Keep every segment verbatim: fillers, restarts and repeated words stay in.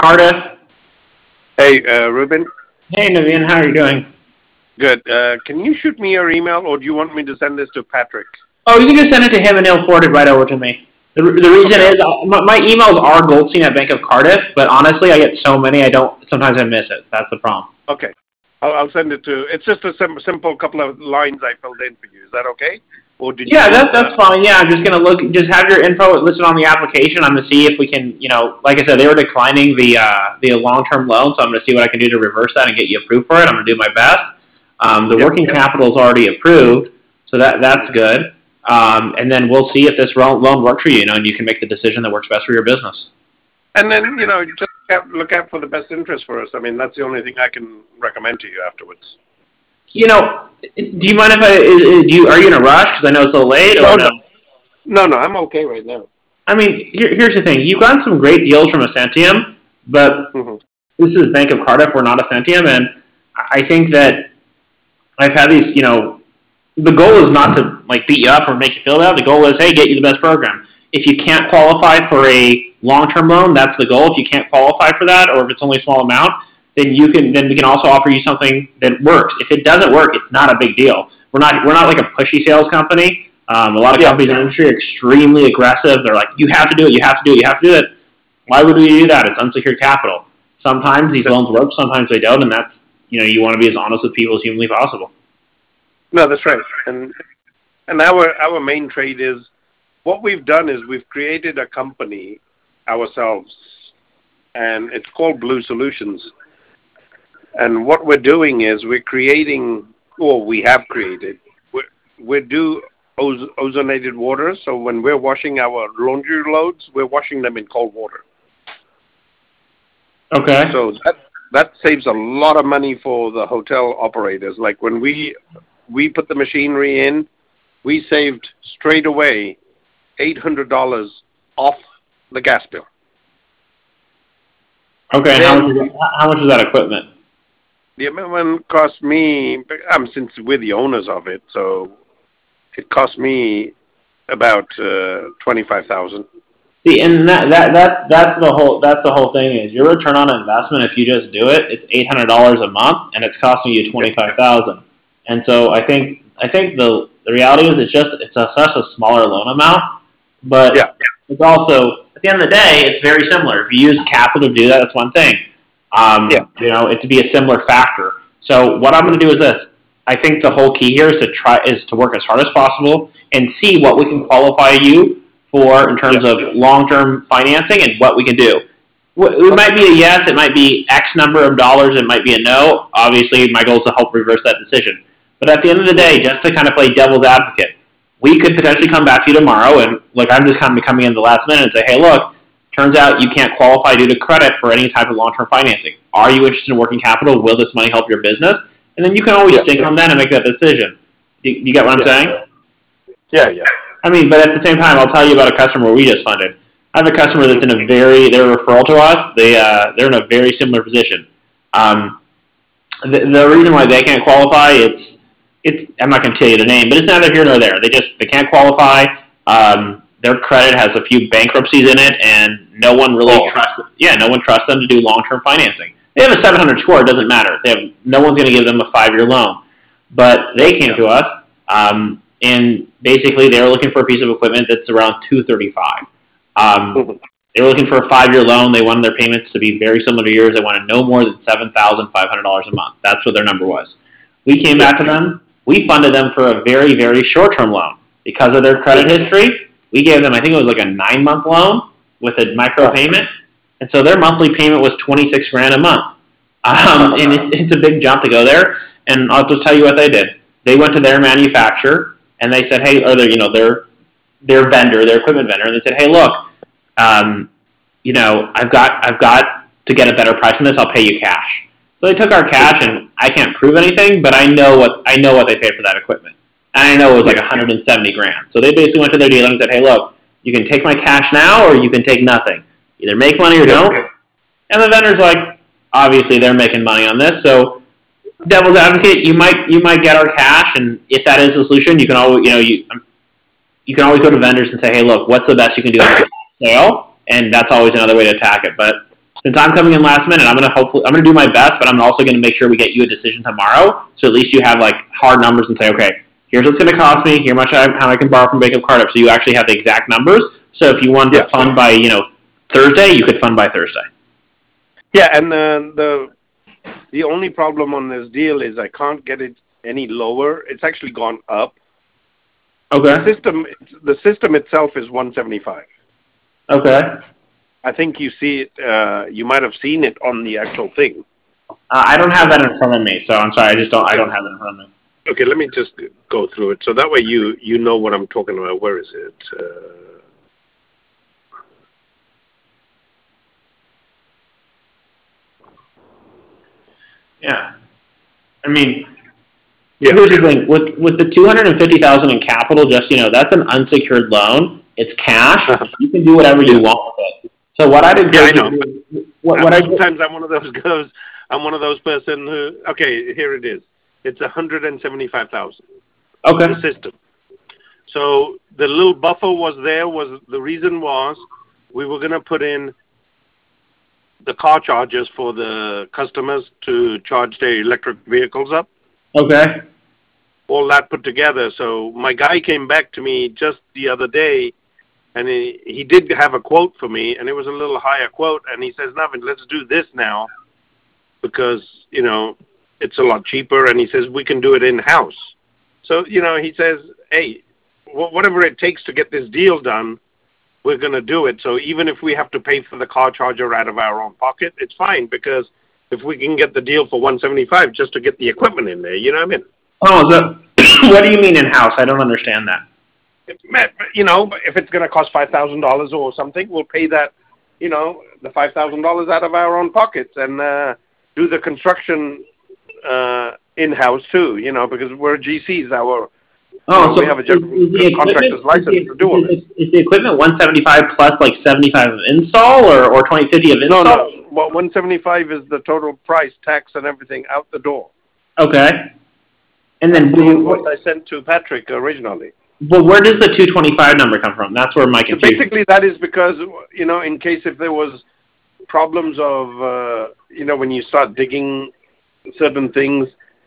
Cardiff. Hey, uh, Ruben. Hey, Naveen, how are you doing? Good. Uh, can you shoot me your email, or do you want me to send this to Patrick? Oh, you can just send it to him and he'll forward it right over to me. The, the reason Okay. is uh, my, my emails are Goldstein at Bank of Cardiff, but honestly, I get so many, I don't. Sometimes I miss it. That's the problem. Okay. I'll, I'll send it to. It's just a sim- simple couple of lines I filled in for you. Is that okay? Or did Yeah, you? that, Uh, that's fine. Yeah, I'm just gonna look. Just have your info listed on the application. I'm gonna see if we can, you know, like I said, they were declining the uh, the long term loan, so I'm gonna see what I can do to reverse that and get you approved for it. I'm gonna do my best. Um, the yeah. working capital is already approved, so that that's good. Um, and then we'll see if this loan loan works for you, you know, and you can make the decision that works best for your business. And then you know, just look out, look out for the best interest for us. I mean, that's the only thing I can recommend to you afterwards. You know, do you mind if I do you are you in a rush because I know it's a little late or No, no? no, no, no. I'm okay right now. I mean, here, here's the thing: you've gotten some great deals from Ascentium, but hmm this is Bank of Cardiff. We're not Ascentium, and I think that I've had these. You know, the goal is not to like beat you up or make you feel bad. The goal is, hey, get you the best program. If you can't qualify for a long-term loan, that's the goal. If you can't qualify for that, or if it's only a small amount, then you can. Then we can also offer you something that works. If it doesn't work, it's not a big deal. We're not. We're not like a pushy sales company. Um, a lot of Yeah. companies in the industry are extremely aggressive. They're like, you have to do it. You have to do it. You have to do it. Why would we do that? It's unsecured capital. Sometimes these That, loans work. Sometimes they don't, and that's you know you want to be as honest with people as humanly possible. no, that's right. And and our our main trade is what we've done is we've created a company ourselves, and it's called Blue Solutions. And what we're doing is we're creating, or we have created, we we do oz- ozonated water. So when we're washing our laundry loads, we're washing them in cold water. Okay. So that that saves a lot of money for the hotel operators. Like when we we put the machinery in, we saved straight away eight hundred dollars off the gas bill. Okay. And how much Then is we, that, how much is that equipment? the amendment cost me. Um, since we're the owners of it, so it cost me about uh, twenty five thousand. See, and that, that that's that's the whole that's the whole thing is your return on investment if you just do it, it's eight hundred dollars a month and it's costing you Yeah, twenty five thousand. And so I think I think the the reality is it's just it's a, such a smaller loan amount, yeah, but it's also at the end of the day it's very similar. If you use capital to do that, that's one thing. yeah, Um, you know, it to be a similar factor. So what I'm going to do is this. I think the whole key here is to try is to work as hard as possible and see what we can qualify you for in yeah. terms of long-term financing and what we can do. It Okay. might be a yes, it might be X number of dollars, it might be a no. Obviously, my goal is to help reverse that decision. But at the end of the day, hmm just to kind of play devil's advocate, we could potentially come back to you tomorrow and, like, I'm just kind of coming in the last minute and say, hey, look, turns out you can't qualify due to credit for any type of long-term financing. Are you interested in working capital? Will this money help your business? And then you can always Yeah, think on that and make that decision. You, you get what I'm yeah, saying? yeah, yeah. I mean, but at the same time, I'll tell you about a customer we just funded. I have a customer that's in hmm a very, they're a referral to us. They, uh, they're in a very similar position. Um, the, the reason why they can't qualify, it's, it's, I'm not going to tell you the name, but it's neither here nor there. They just, they can't qualify. Um, their credit has a few bankruptcies in it, and no one really Oh, trusts, yeah, no one trusts them to do long-term financing. They have a seven hundred score, it doesn't matter. They have, no one's going to give them a five-year loan. But yeah, they came to us, um, and basically they were looking for a piece of equipment that's around two thirty-five. Um, hmm they were looking for a five-year loan. They wanted their payments to be very similar to yours. They wanted no more than seven thousand five hundred dollars a month. That's what their number was. We came yeah, back to them. We funded them for a very, very short-term loan because of their credit hmm history. We gave them, I think it was like a nine-month loan with a micro oh, payment, and so their monthly payment was twenty-six grand a month. Um, uh-huh. and it's, it's a big jump to go there. And I'll just tell you what they did. They went to their manufacturer and they said, hey, or their, you know, their their vendor, their equipment vendor, and they said, hey, look, um, you know, I've got I've got to get a better price on this. I'll pay you cash. So they took our hmm cash, and I can't prove anything, but I know what I know what they paid for that equipment. And I know it was like yeah, one hundred seventy grand. So they basically went to their dealer and said, hey, look, you can take my cash now, or you can take nothing. Either make money or yep, don't. And the vendor's like, obviously they're making money on this, so devil's advocate, you might you might get our cash, and if that is the solution, you can always you know you you can always go to vendors and say, hey, look, what's the best you can do on a sale, and that's always another way to attack it. But since I'm coming in last minute, I'm gonna hopefully I'm gonna do my best, but I'm also gonna make sure we get you a decision tomorrow. So at least you have like hard numbers and say, okay, here's what's gonna cost me. Here much I, how I can borrow from Bank of Cardiff. So you actually have the exact numbers. So if you wanted yeah. to fund by you know Thursday, you could fund by Thursday. Yeah, and uh, the the only problem on this deal is I can't get it any lower. It's actually gone up. Okay. The system the system itself is one seventy-five. Okay. I think you see it. Uh, you might have seen it on the actual thing. Uh, I don't have that in front of me, so I'm sorry. I just don't. I don't have it in front of me. Okay, let me just go through it, so that way you you know what I'm talking about. Where is it? Uh, yeah. I mean, yeah. here's the thing: with with the two hundred and fifty thousand in capital, just you know, that's an unsecured loan. It's cash. Uh-huh. You can do whatever you want with it. So what I'd encourage yeah, I you know. to do, what, what I sometimes I'm one of those goes. I'm one of those person who. Okay, here it is. It's one hundred and seventy-five thousand. Okay. The system. So the little buffer was there. Was the reason was we were going to put in the car chargers for the customers to charge their electric vehicles up. Okay. All that put together. So my guy came back to me just the other day, and he, he did have a quote for me, and it was a little higher quote. And he says, Navin, let's do this now because, you know, it's a lot cheaper. And he says, we can do it in-house. So, you know, he says, hey, wh- whatever it takes to get this deal done, we're going to do it. So even if we have to pay for the car charger out of our own pocket, it's fine, because if we can get the deal for one seventy-five just to get the equipment in there, you know what I mean? Oh, so what do you mean in-house? I don't understand that. You know, if it's going to cost five thousand dollars or something, we'll pay that, you know, the five thousand dollars out of our own pockets and uh, do the construction uh, in-house too, you know, because we're G Cs. Our, oh, you know, so we have a general is, is the contractor's license is the, to do all is, this. is the equipment one seventy-five plus like seventy-five of install or, or twenty fifty of install? No, no. Well, one seventy-five is the total price, tax and everything out the door. Okay. And then the invoice I sent to Patrick originally. But where does the two twenty-five number come from? That's where my confusion. So basically, that is because, you know, in case if there was problems of, uh, you know, when you start digging certain things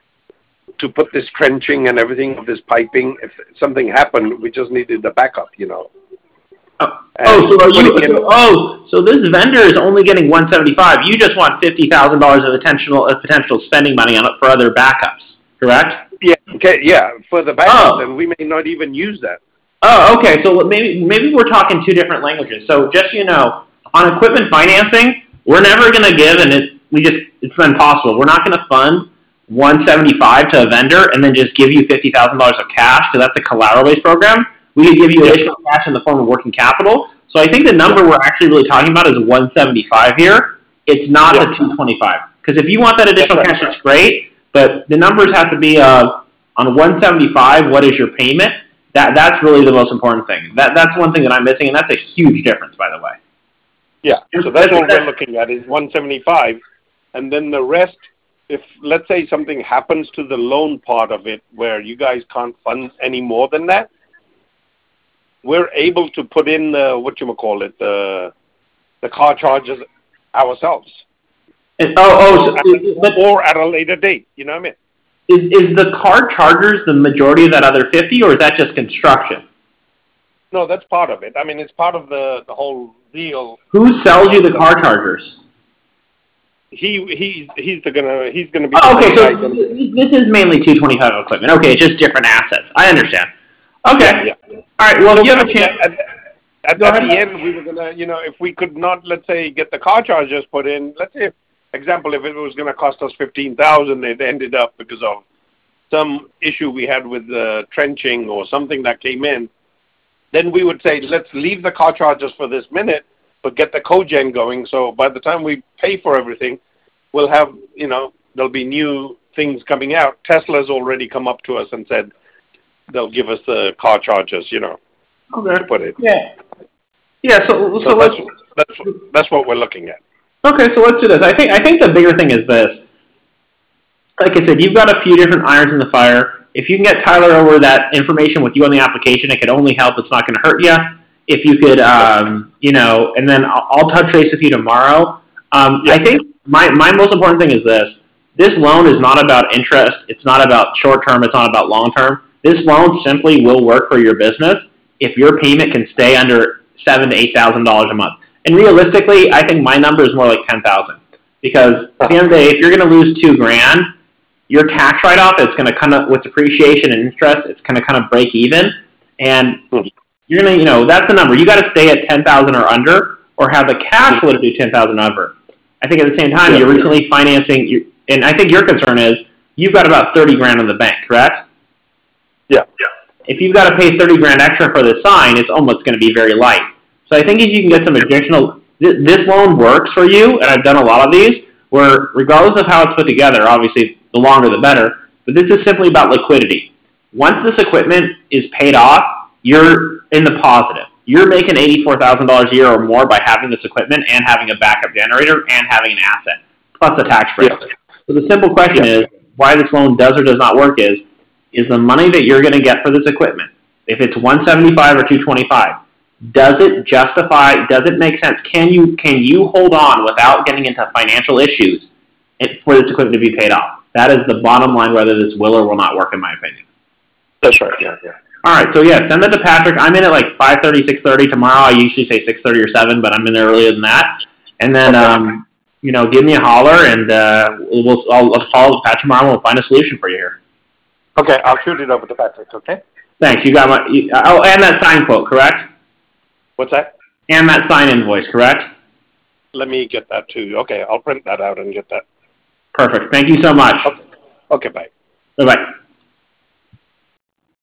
to put this trenching and everything of this piping, if something happened, we just needed the backup, you know. Oh, oh so are you? So, oh, so this vendor is only getting one seventy-five. You just want fifty thousand dollars of potential of potential spending money on it for other backups, correct? Yeah, okay, yeah, for the backups, oh. and we may not even use that. Oh, okay. So maybe maybe we're talking two different languages. So just so you know, on equipment financing, we're never going to give, and it we just it's impossible. We're not going to fund one seventy-five to a vendor and then just give you fifty thousand dollars of cash because that's a collateral based program. We could give you yeah. additional cash in the form of working capital. So I think the number yeah. we're actually really talking about is one seventy-five here. It's not yeah. the two twenty-five, because if you want that additional right. cash, it's great. But the numbers have to be uh, on one seventy-five. What is your payment? That that's really the most important thing. That that's one thing that I'm missing, and that's a huge difference, by the way. Yeah. So that's what we're looking at is one seventy-five, and then the rest. If let's say something happens to the loan part of it, where you guys can't fund any more than that, we're able to put in the what you call it the the car charges ourselves. And, oh, oh, so, at, but, or at a later date. You know what I mean? Is is the car chargers the majority of that other fifty, or is that just construction? No, that's part of it. I mean, it's part of the, the whole deal. Who sells you the car chargers? He he's he's the gonna he's gonna be. Oh, okay, so this is mainly two twenty-five equipment. Okay, it's just different assets. I understand. Okay. Yeah. yeah. All right. Well, so if you have a chance. At, at, at the end, we were gonna, you know, if we could not, let's say, get the car chargers put in. Let's say, example, if it was gonna cost us fifteen thousand, it ended up because of some issue we had with the trenching or something that came in. Then we would say, let's leave the car chargers for this minute, but get the cogen going. So by the time we pay for everything, we'll have, you know, there'll be new things coming out. Tesla's already come up to us and said they'll give us the car chargers, you know, okay. to put it. Yeah. Yeah. So, so, so let's. That's, that's that's what we're looking at. Okay, so let's do this. I think I think the bigger thing is this. Like I said, you've got a few different irons in the fire. If you can get Tyler over that information with you on the application, it could only help. It's not going to hurt you. If you could, um, you know, and then I'll, I'll touch base with you tomorrow. Um, Yeah. I think my, my most important thing is this. This loan is not about interest. It's not about short term. It's not about long term. This loan simply will work for your business if your payment can stay under seven to eight thousand dollars a month. And realistically, I think my number is more like ten thousand because at the end of the day, if you're going to lose two grand, your tax write off it's going to kind of with depreciation and interest, it's going to kind of break even, and you're going to you know that's the number. You got to stay at ten thousand or under, or have the cash flow to do ten thousand over. I think at the same time, Yeah. you're recently financing, you, and I think your concern is you've got about thirty grand in the bank, correct? Yeah. If you've got to pay thirty grand extra for the sign, it's almost going to be very light. So I think if you can get some additional, th- this loan works for you, and I've done a lot of these, where regardless of how it's put together, obviously the longer the better, but this is simply about liquidity. Once this equipment is paid off, you're in the positive. You're making eighty-four thousand dollars a year or more by having this equipment and having a backup generator and having an asset, plus a tax break. Yeah. So the simple question Yeah. is, why this loan does or does not work is, is the money that you're going to get for this equipment, if it's one seventy-five or two twenty-five, does it justify, does it make sense? Can you can you hold on without getting into financial issues for this equipment to be paid off? That is the bottom line, whether this will or will not work, in my opinion. That's right. Yeah. Yeah. All right, so yeah, send that to Patrick. I'm in at like five thirty, six thirty tomorrow. I usually say six thirty or seven, but I'm in there earlier than that. And then, Okay. um, you know, give me a holler, and uh, we'll, I'll, I'll follow with Pat tomorrow, and we'll find a solution for you here. Okay, I'll shoot it over to Patrick. Okay. Thanks. You got my. You, oh, and that sign quote, correct? What's that? And that sign invoice, correct? Let me get that too. Okay, I'll print that out and get that. Perfect. Thank you so much. Okay. Okay. Bye. Bye bye.